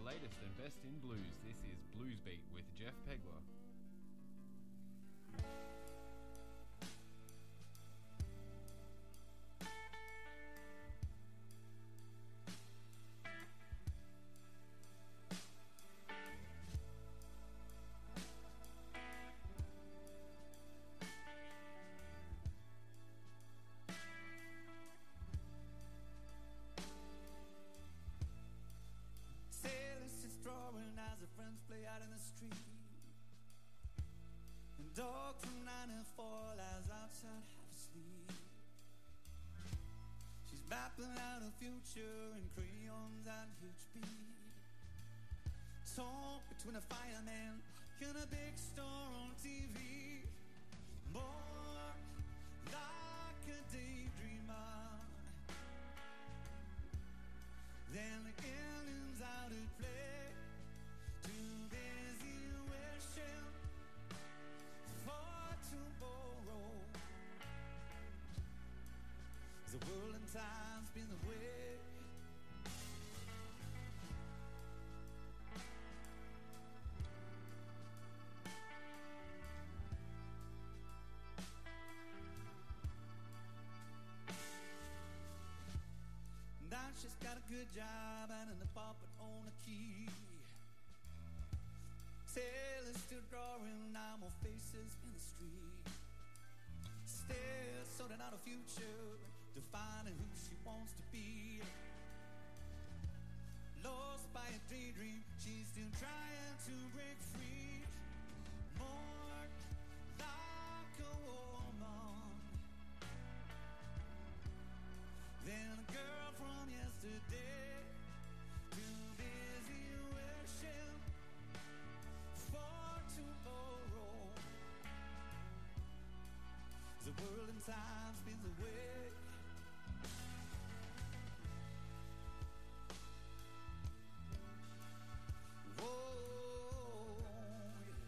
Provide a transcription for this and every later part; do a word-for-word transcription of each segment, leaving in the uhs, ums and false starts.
latest and best in blues. This is Blues Beat with Jeff Pegler. Friends play out in the street, and dog from ninety-four lies outside half asleep. She's mapping out her future in crayons and huge bead. Torn between a fireman and a big star on T V. More like a daydreamer than the aliens out at play. Too busy wishing for tomorrow. The world and time spin away. Now she's got a good job and an apartment on a key. Sailors still drawing now more faces in the street. Still sorting out a future, defining who she wants to be. Lost by a daydream, she's still trying to break free. More like a woman than a girl from yesterday. Too busy wishing for tomorrow. The world and time spins away. Whoa, yeah.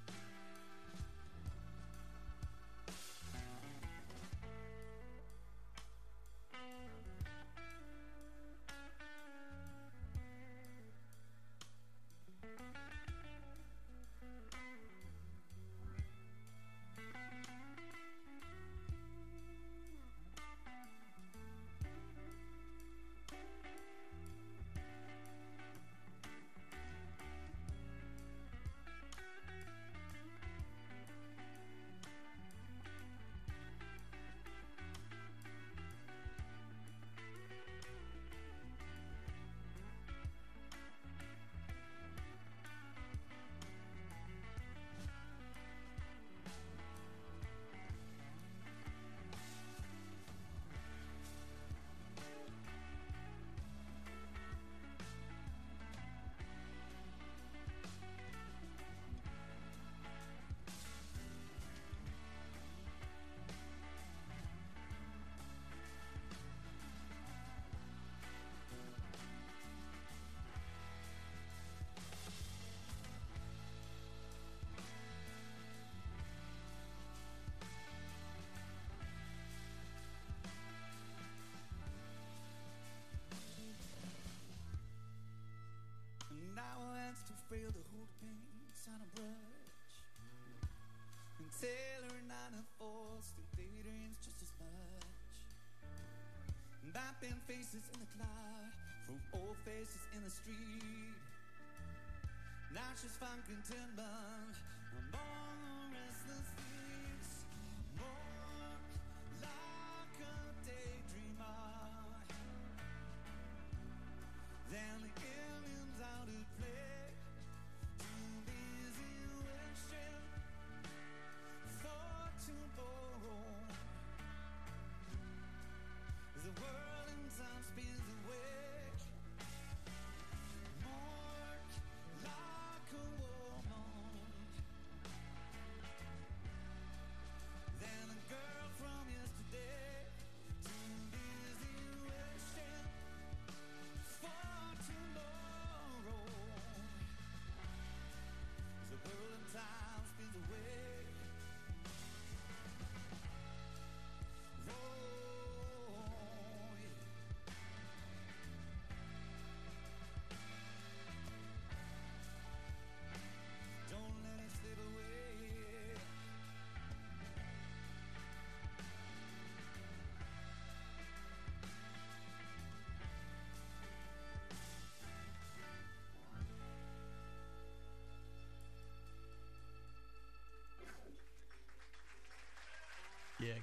To fail to hold paints on a brush, and Taylor ninety-four still daydreams just as much. Mapping faces in the cloud from old faces in the street. Now she's found contentment among restless feet. More like a daydreamer than the aliens out at play. Tomorrow, the world and time spins away. More like a woman than a girl from yesterday. Too busy wishing for tomorrow.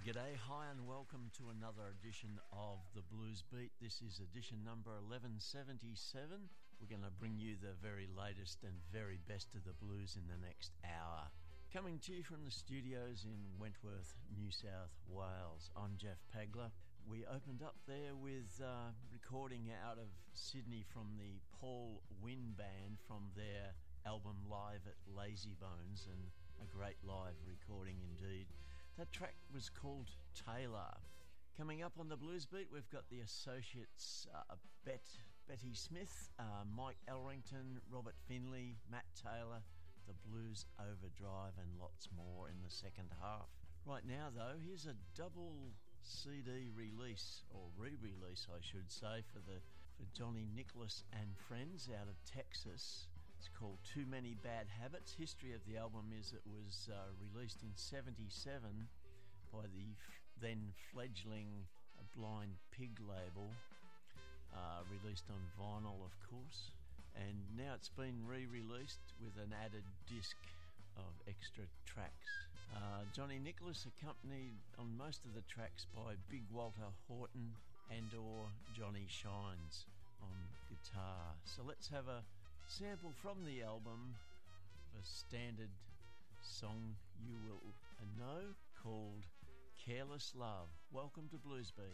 G'day, hi and welcome to another edition of the Blues Beat. This is edition number eleven seventy-seven. We're going to bring you the very latest and very best of the blues in the next hour. Coming to you from the studios in Wentworth, New South Wales. I'm Jeff Pagler. We opened up there with uh, recording out of Sydney from the Paul Wynn Band from their album Live at Lazybones, and a great live recording indeed. That track was called Taylor. Coming up on the Blues Beat, we've got the Associates, uh, Bet, Betty Smith, uh, Mike Elrington, Robert Finley, Matt Taylor, the Blues Overdrive, and lots more in the second half. Right now, though, here's a double C D release, or re-release, I should say, for the for Johnny Nicholas and Friends out of Texas. It's called Too Many Bad Habits. History of the album is it was uh, released in seventy-seven by the f- then fledgling uh, Blind Pig label, uh, released on vinyl, of course. And now it's been re-released with an added disc of extra tracks. Uh, Johnny Nicholas accompanied on most of the tracks by Big Walter Horton and or Johnny Shines on guitar. So let's have a sample from the album, a standard song you will know called Careless Love. Welcome to Blues Beat.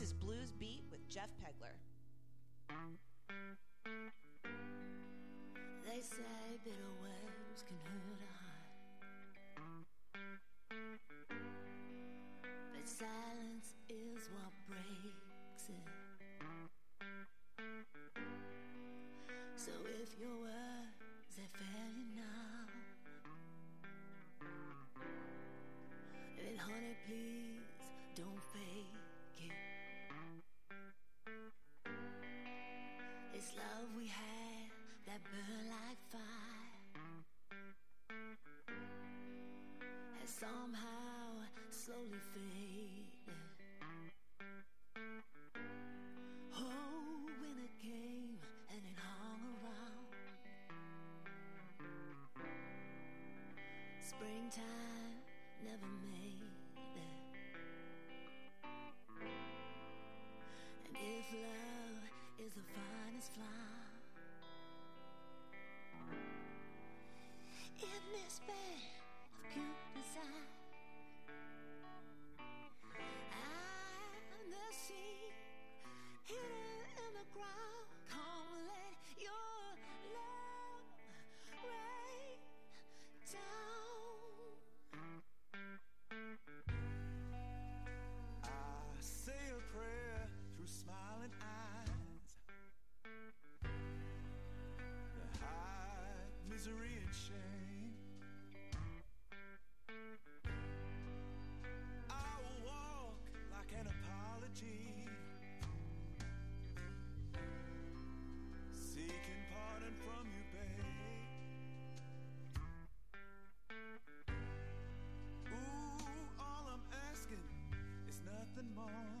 This is Blues Beat with Jeff Pegler. They say bitter words can hurt a heart, but silence is what breaks it. So if your words they fail you now, then honey please don't fake it. This love we had that burn like fire has somehow slowly faded. Oh, winter came and it hung around. Springtime never made it. And if love is the finest flower in this bed of pure desire, and the sea hidden in the ground, come let your love rain down. I say a prayer through smiling eyes to hide misery and shame. I'll walk like an apology, seeking pardon from you, babe. Ooh, all I'm asking is nothing more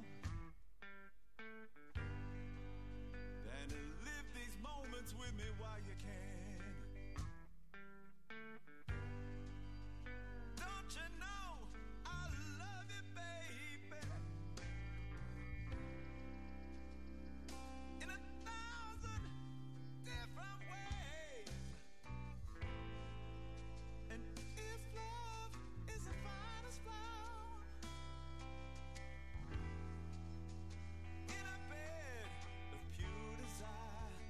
than to live these moments with me while you can. Don't you know I love you, baby, in a thousand different ways. And if love is the finest flower in a bed of pure desire,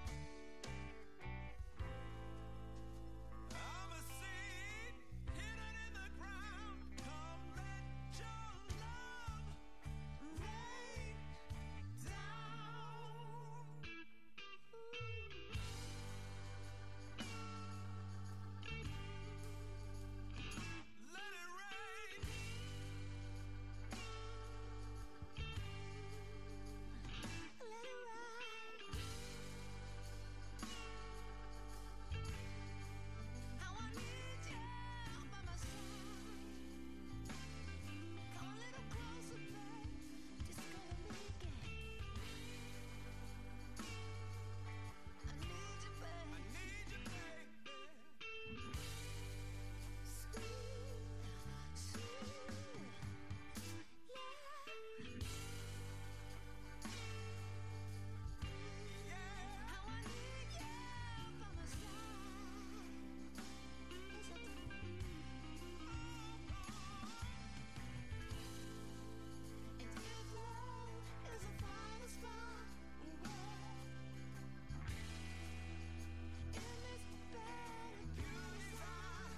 I'm a seed hidden in the ground. Come let your love rain down. Let it rain. Let it ride. How I need you by my side. Come a little closer, babe. Discover me again. I need you, babe. I need you, baby. Sweet, sweet love. How I need you by my side. Yes, I do. And if love is the finest flower in this bed of pure desire,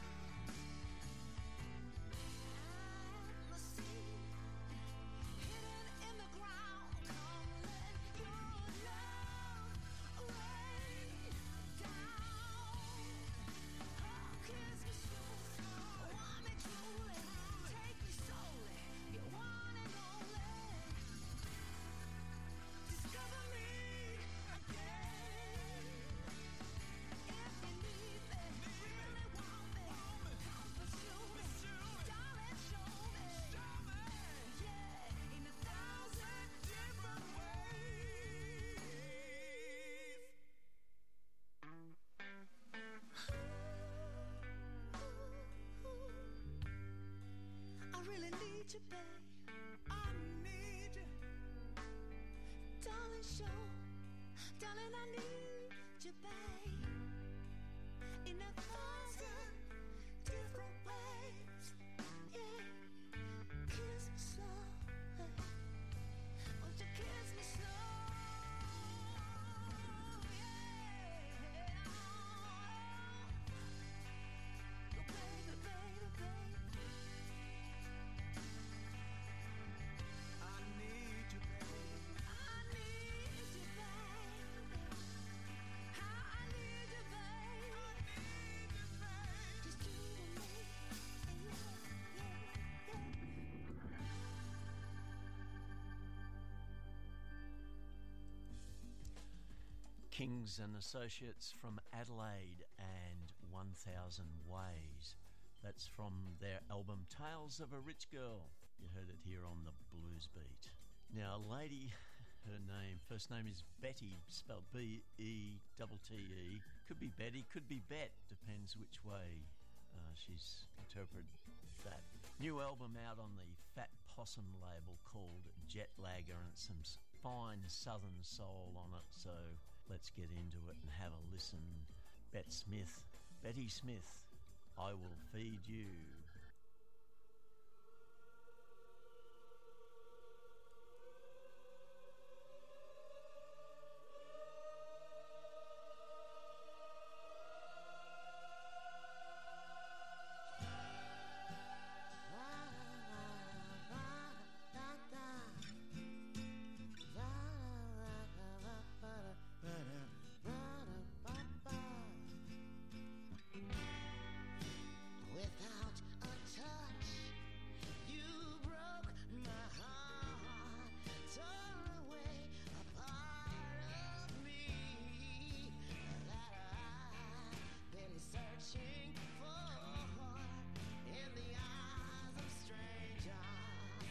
I'm a seed hidden in the ground. Come let your love rain down. Oh, kiss me softly, want me truly, take me slowly, you one and only. Discover me again. If you need me, really want me, come pursue me, darling, show me, yeah, in a thousand different ways. I really need you, babe. I need you, darling. Show, darling, I need you, babe, in a thousand different ways. Yeah, kiss me softly, Kings and Associates from Adelaide and one thousand Ways. That's from their album Tales of a Rich Girl. You heard it here on the Blues Beat. Now, a lady, her name, first name is Betty, spelled B E T T E. Could be Betty, could be Bet, depends which way uh, she's interpreted that. New album out on the Fat Possum label called Jetlagger, and some fine southern soul on it, so let's get into it and have a listen. Bet Smith, Betty Smith, I Will Feed You. Without a touch, you broke my heart, tore away a part of me that I've been searching for in the eyes of strangers.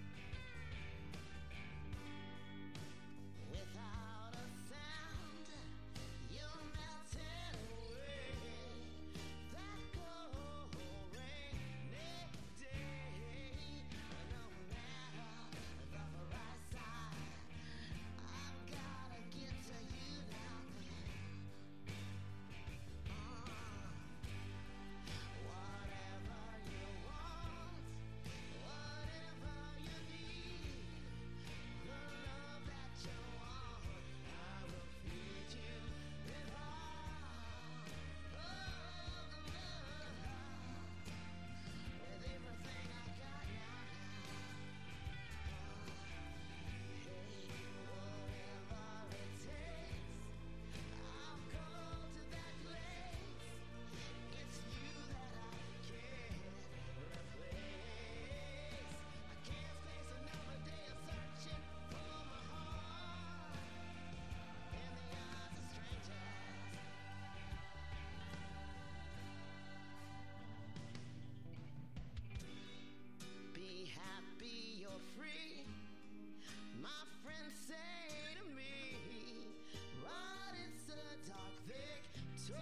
Without a sound, you melted away. That cold rainy day, no matter the horizon, I've gotta get to you now. Whatever you want, whatever you need, the love that you want, I will feed you with all of the love, with everything I got now. Hey, whatever it takes, I'll go to that place. It's you that I can't replace. I can't face another day of searching for my heart in the eyes of strangers. Be happy, you're free. My friends say to me, but it's a dark victory,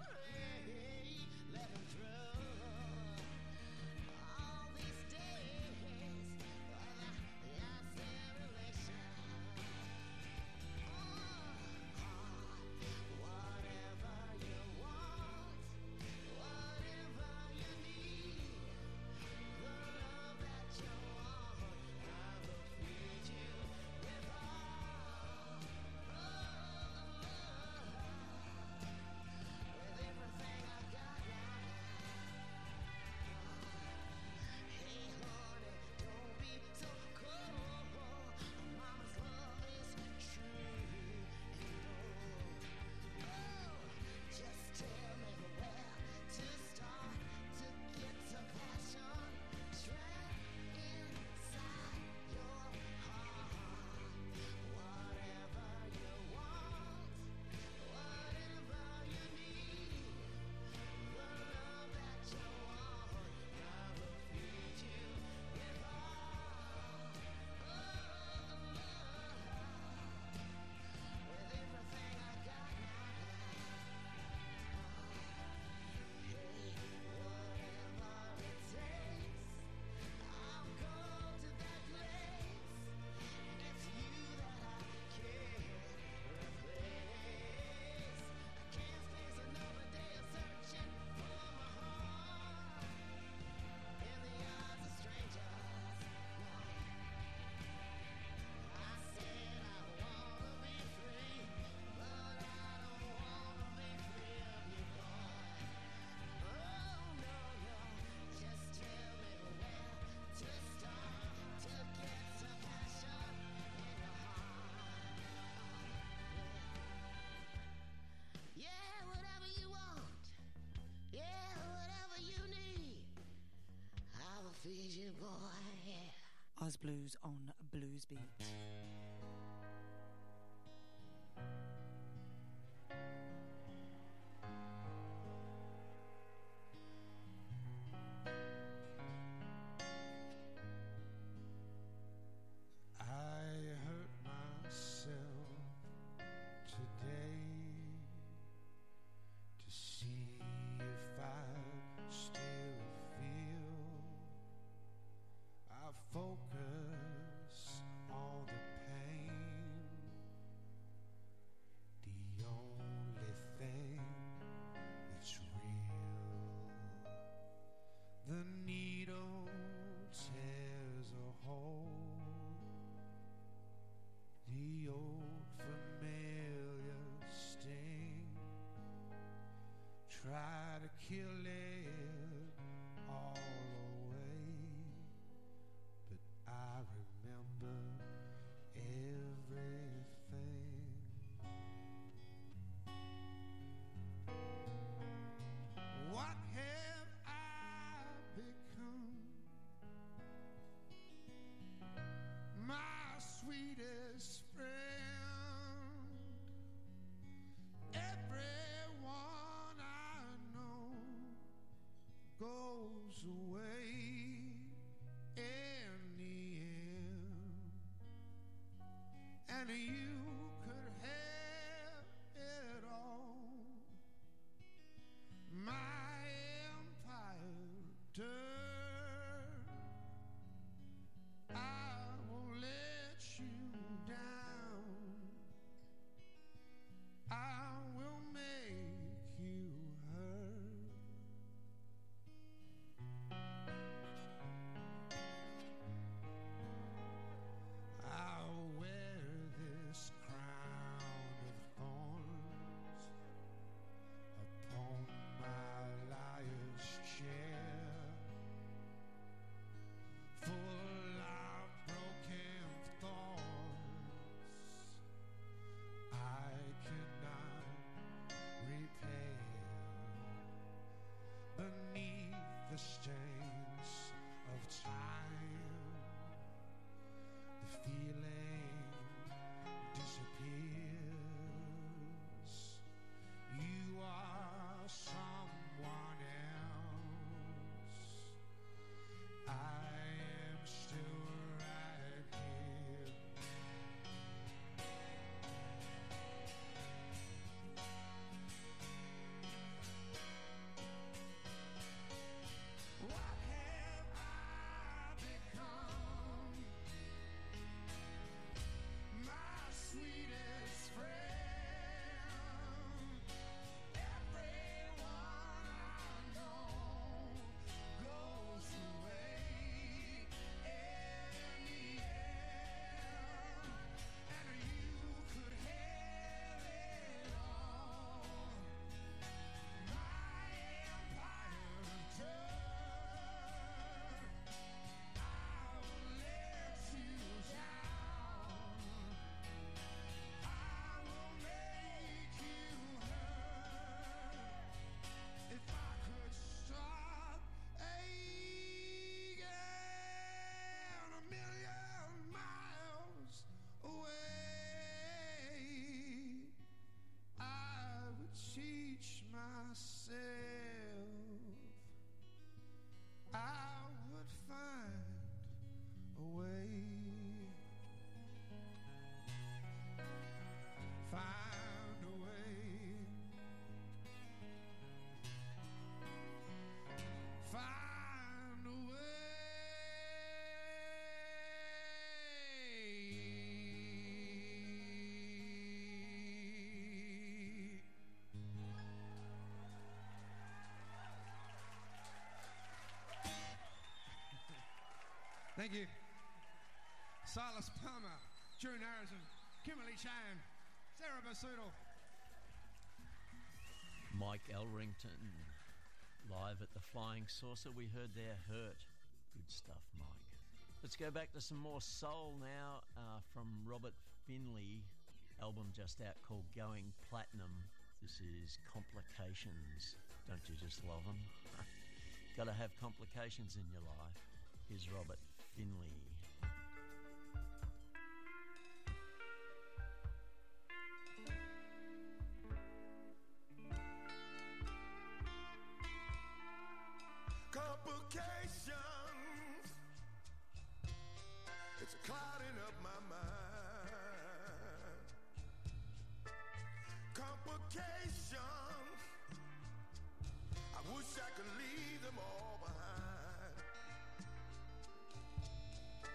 living through all these days of the isolation. Whatever you want, whatever you need, the love that you want, I will feed you with all of the love, with everything I got now. Hey honey, don't be so cold. Mama's love is true and bold. Oh, just tell me where to start to get to passion trapped inside your heart. Whatever you want, whatever you need, the love that you want, I will feed you with all of the love, with everything I got now. Hey, whatever it takes, I'll go to that place. It's you that I can't replace. I can't face another day of searching for my heart in the eyes of strangers. I said I wanna be free, but I don't wanna be free of you, boy. Oh no, no, just tell me where to start to get some passion in your heart. Yeah, whatever you want, yeah, whatever you need, I will feed you, boy. Yeah. Oz Blues on Blues Beat. try to kill it all away, but I remember everything. What have I become? My sweetest friend. Everyone I know goes away in the end, and you could have it all. My empire turned. I won't let you down. I will make you hurt. I'll wear this crown of thorns upon my liar's chair, full of broken thoughts I cannot repair. Beneath the stains of time, the feeling disappears. You are someone else. I am still right here. What have I become? My sweetest friend. Everyone I know goes away in the end, and you could have it all. My empire turned. I will let you down. I will make you hurt. If I could stop aching a million miles away, I would teach myself. I would find a way. Find a way. Find a way. Thank you. Silas Palmer, June Harrison, Kimberly Chan, Sarah Basuto. Mike Elrington, live at the Flying Saucer. We heard their Hurt. Good stuff, Mike. Let's go back to some more soul now uh, from Robert Finley. Album just out called Going Platinum. This is Complications. Don't you just love them? Got to have complications in your life. Here's Robert Finley. Complications, it's clouding up my mind. Complications, I wish I could leave them all behind.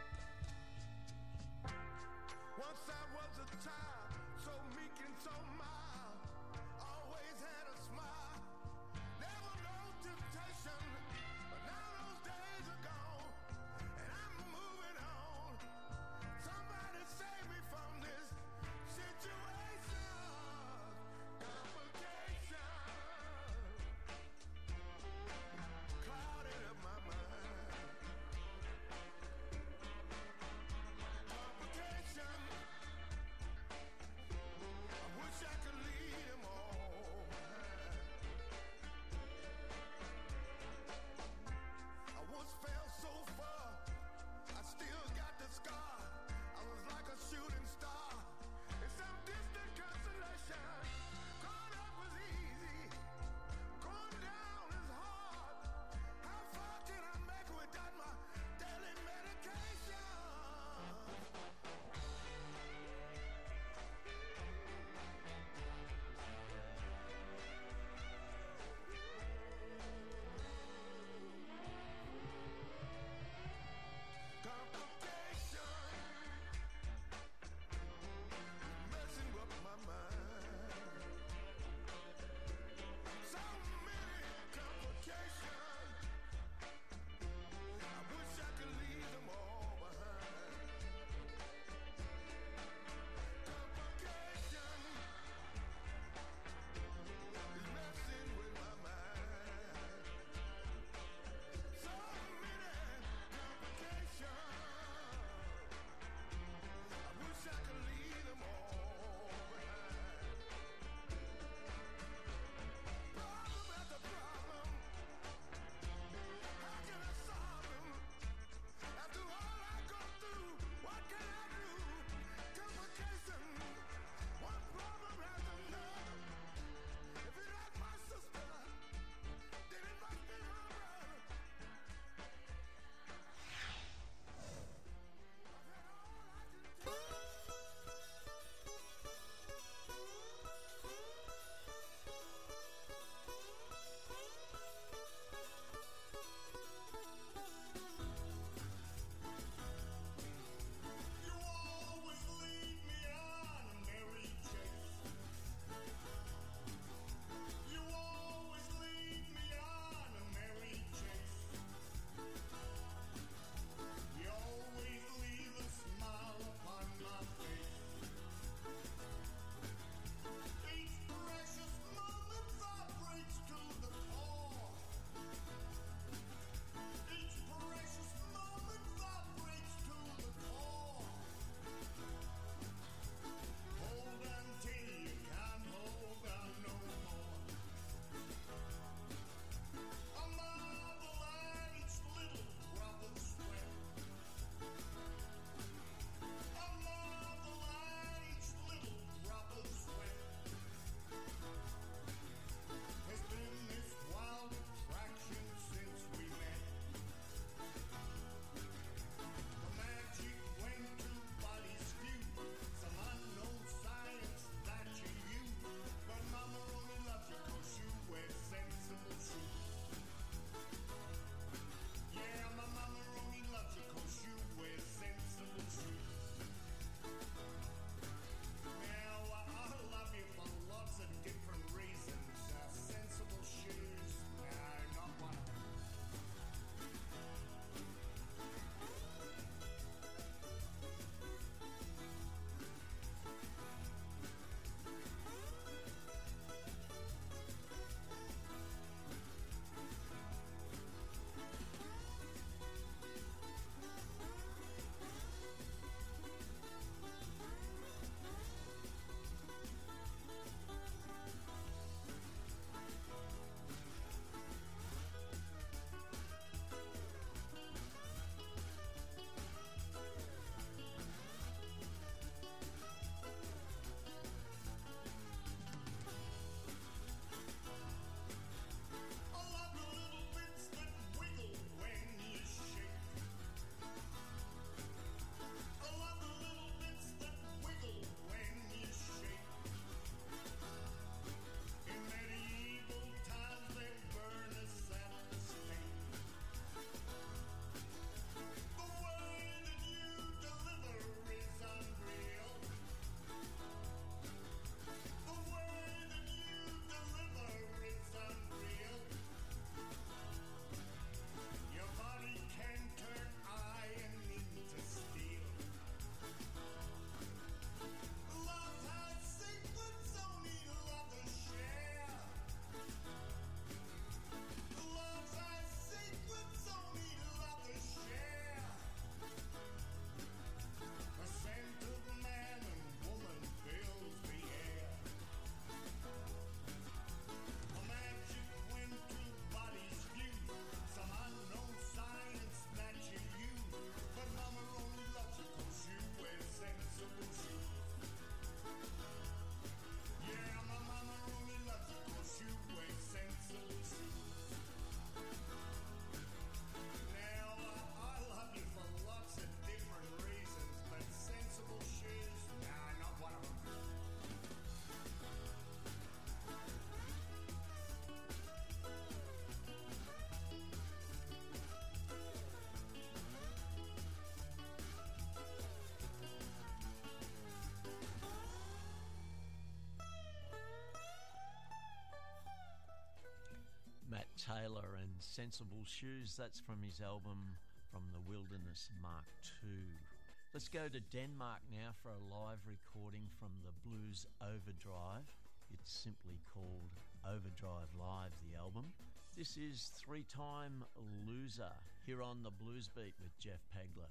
Taylor and Sensible Shoes. That's from his album From the Wilderness Mark two. Let's go to Denmark now for a live recording from the Blues Overdrive. It's simply called Overdrive Live, the album. This is Three-Time Loser here on the Blues Beat with Jeff Pegler.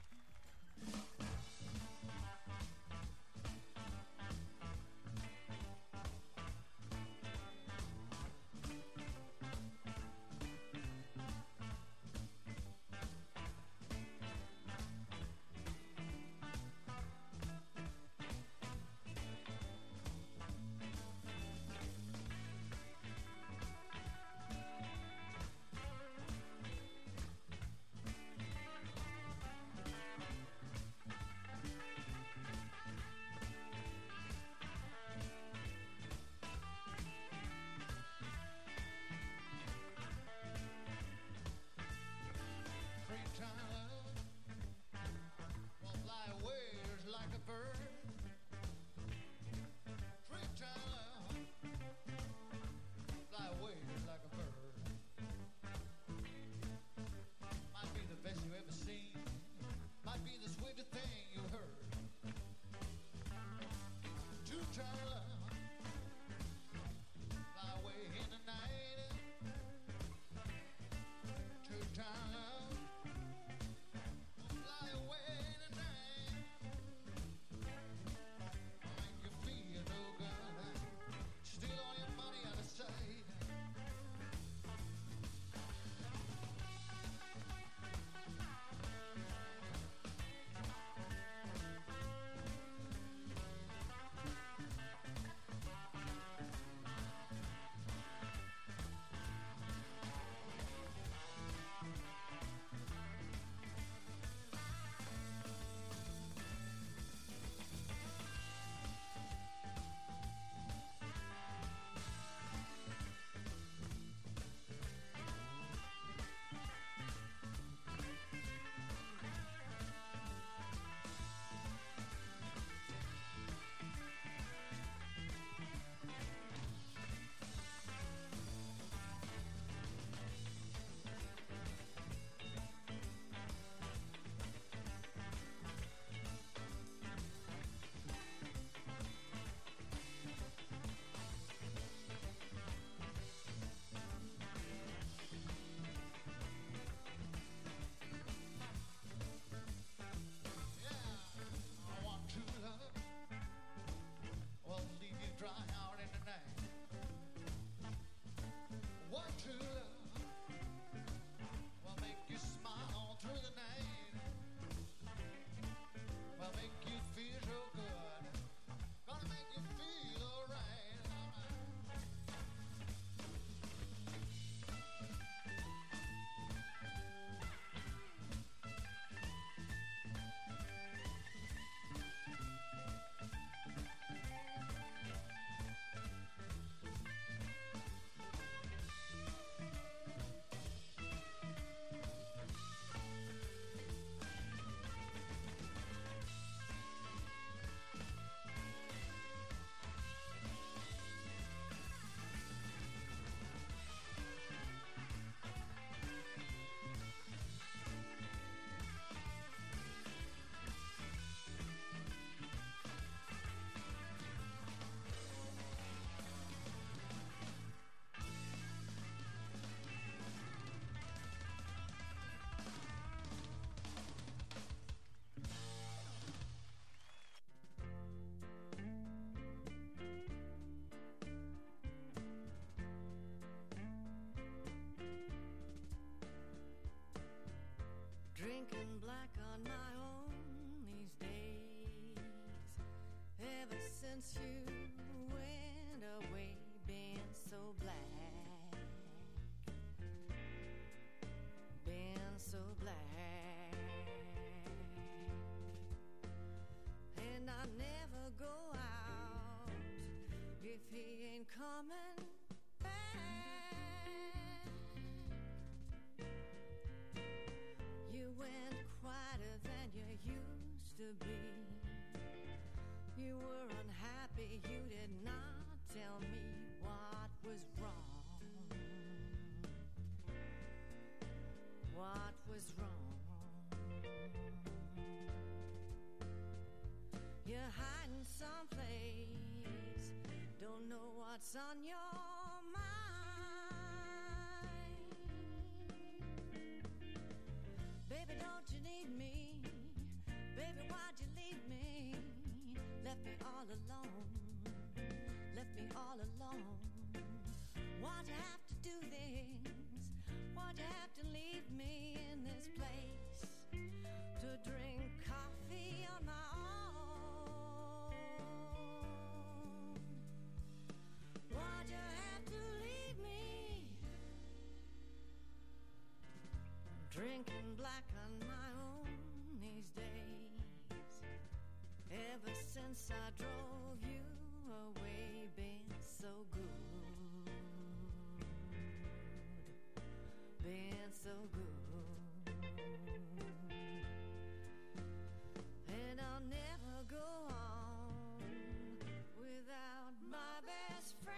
Drinking black on my own these days. Ever since you went away, been so black, been so black. And I never go out if he ain't coming back. You went quieter than you used to be. You were unhappy, you did not tell me what was wrong. is wrong. You're hiding someplace, don't know what's on your mind. Baby, don't you need me? Baby, why'd you leave me? Left me all alone, left me all alone. Why'd you have to do this? Why'd you have to leave me in this place to drink coffee on my own? Why'd you have to leave me drinking black on my own these days? Ever since I drove you away, been so good. Been so good, and I'll never go on without my best friend.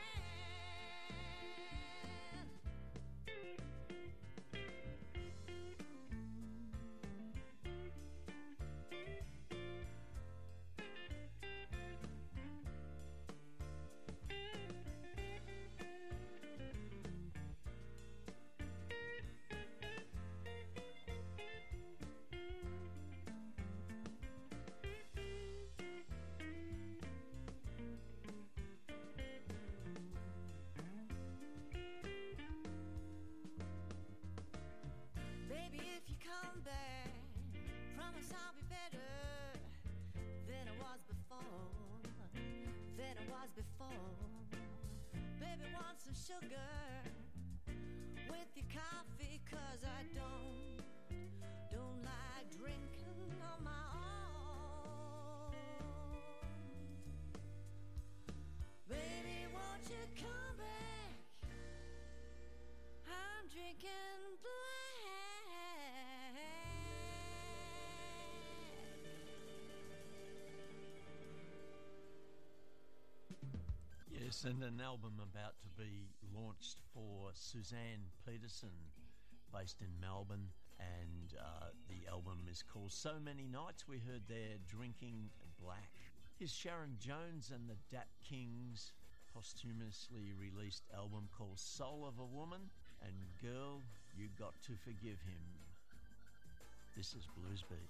Baby, if you come back, promise I'll be better than I was before, than I was before. Baby, want some sugar with your coffee, 'cause I don't, don't like drinking on my own. Baby, won't you come back? I'm drinking black. Yes, and an album about to be launched for Suzanne Peterson, based in Melbourne, and uh, the album is called So Many Nights. We heard there Drinking Black. Here's Sharon Jones and the Dap Kings, posthumously released album called Soul of a Woman, and Girl, You Got to Forgive Him. This is Blues Beat.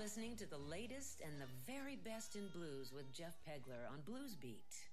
listening to the latest and the very best in blues with Jeff Pegler on Blues Beat.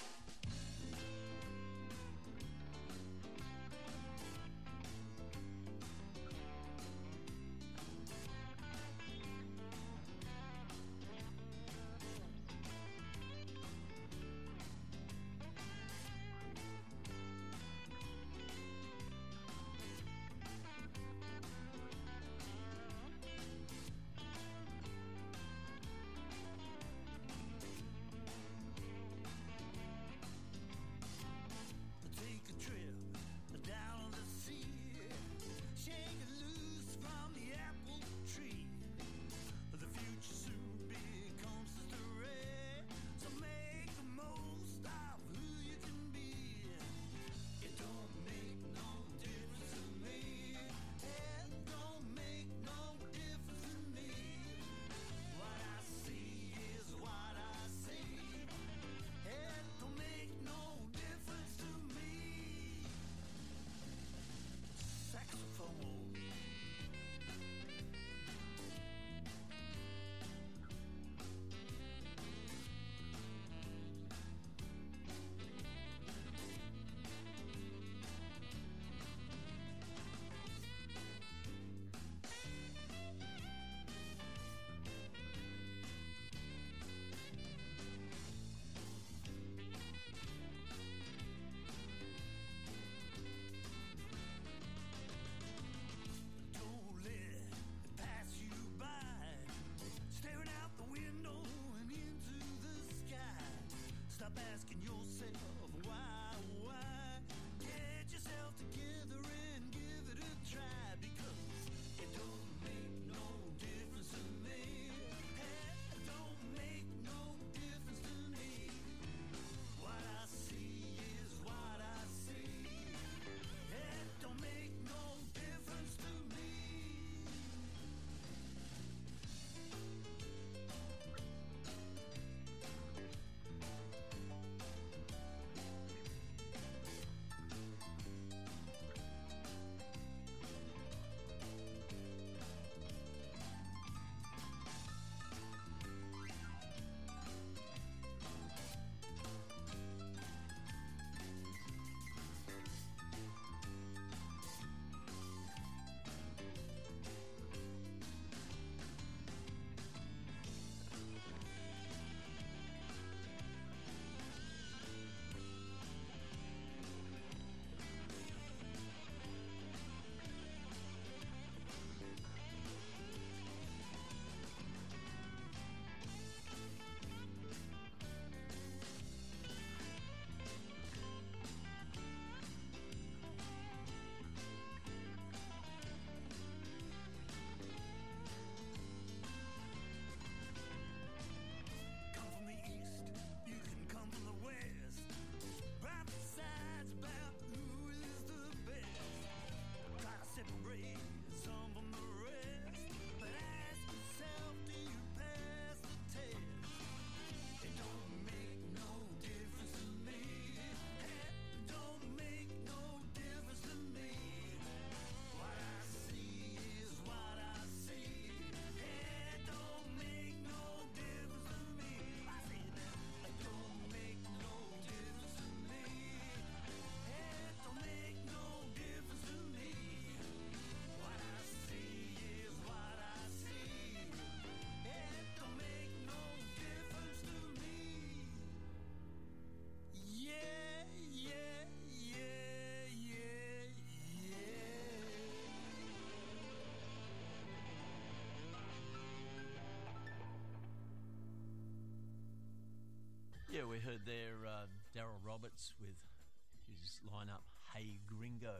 Yeah, we heard there uh, Daryl Roberts with his lineup, Hey Gringo,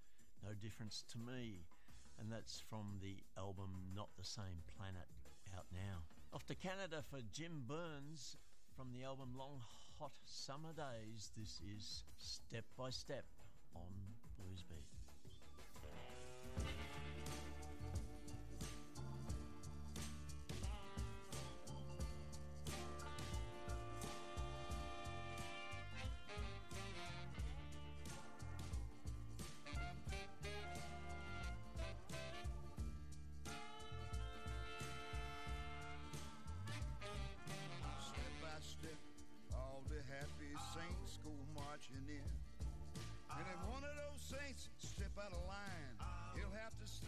No Difference to Me, and that's from the album Not the Same Planet, out now. Off to Canada for Jim Burns from the album Long Hot Summer Days. This is Step by Step on Blues Beat.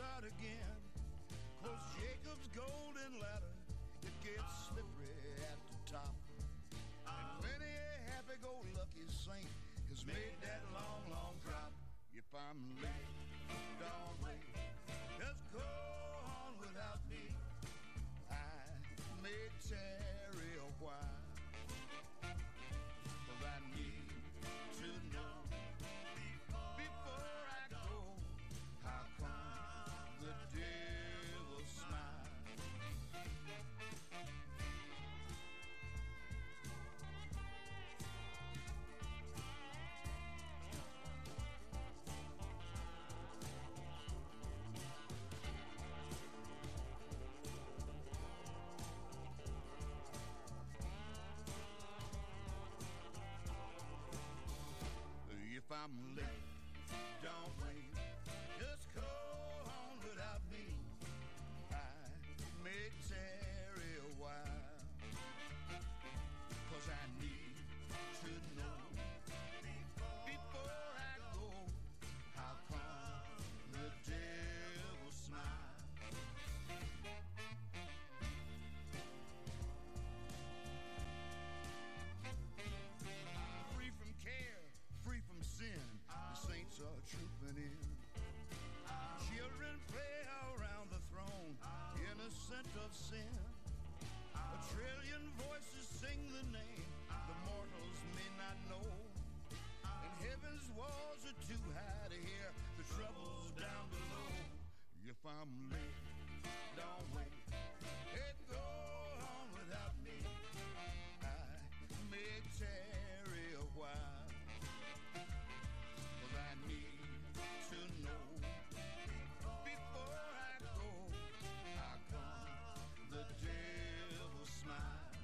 start again. Cause Jacob's golden ladder, it gets slippery at the top. And many a happy-go-lucky saint has made that long, long drop. If I'm late, don't wait, just go on without me. I may tarry a while, but I need to know before I go, how come the devil smiles? If I'm late, don't wait, just go on without me. I may tarry a while, cause I need to know before I go, how come the devil smiles? Free from care, free from sin, the saints are trooping in. Children play around the throne, innocent of sin. A trillion voices sing the name the mortals may not know. And heaven's walls are too high to hear the troubles down below. If I'm late, don't wait, hey, go on without me. I may tarry a while, cause I need to know before I go, how come the devil smiles?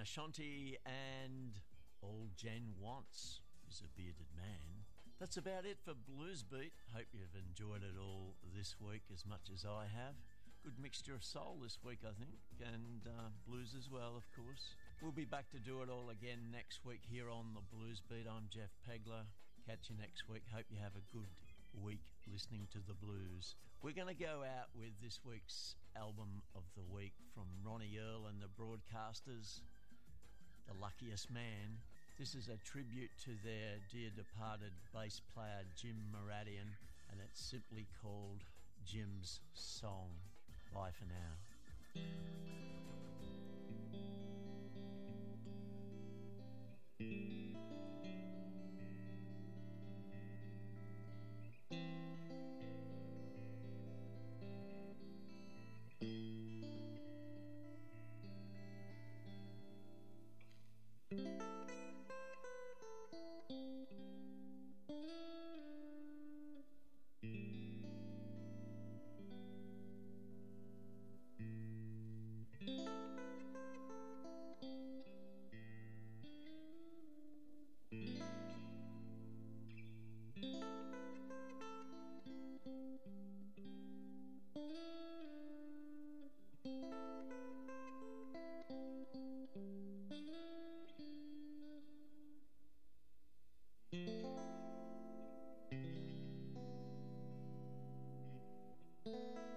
Ashanti and All Jen Wants is a Bearded Man. That's about it for Blues Beat. Hope you've enjoyed it all this week as much as I have. Good mixture of soul this week, I think, and uh, blues as well, of course. We'll be back to do it all again next week here on the Blues Beat. I'm Jeff Pegler. Catch you next week. Hope you have a good week listening to the blues. We're going to go out with this week's album of the week from Ronnie Earl and the Broadcasters, The Luckiest Man. This is a tribute to their dear departed bass player Jim Maradian, and it's simply called Jim's Song. Bye for now. Thank you.